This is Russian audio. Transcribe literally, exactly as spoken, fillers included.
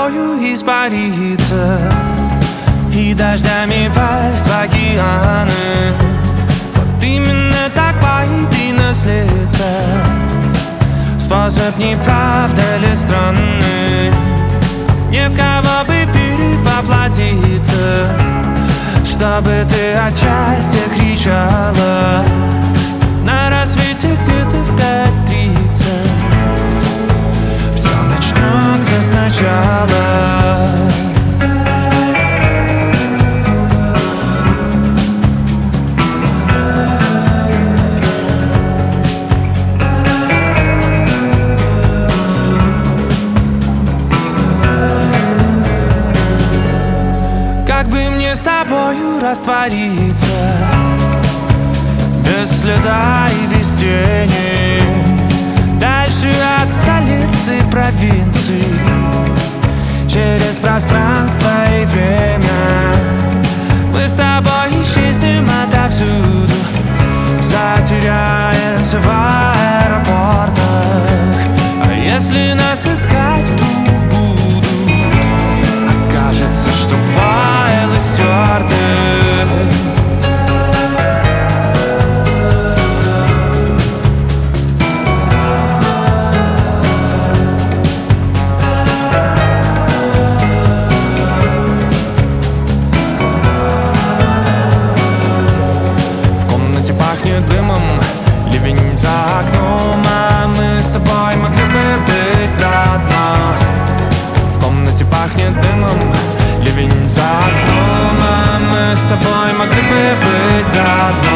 тобою испариться и дождями пасть в океаны. Вот именно так пойти наследиться. Способ не правда ли странный? Не в кого бы перевоплотиться, чтобы ты от счастья кричала на рассвете где-то в пять тридцать. Все начнется сначала. Как бы мне с тобою раствориться без следа и без тени, дальше от столицы провинции, через пространство и время. Мы с тобой исчезнем отовсюду, затеряемся в аэропортах. А если нас искать вдруг будут, окажется, что файлы стерты. Пахнет дымом, ливень за окном, а мы с тобой могли бы быть заодно. В комнате пахнет дымом, ливень за окном, а мы с тобой могли бы быть заодно.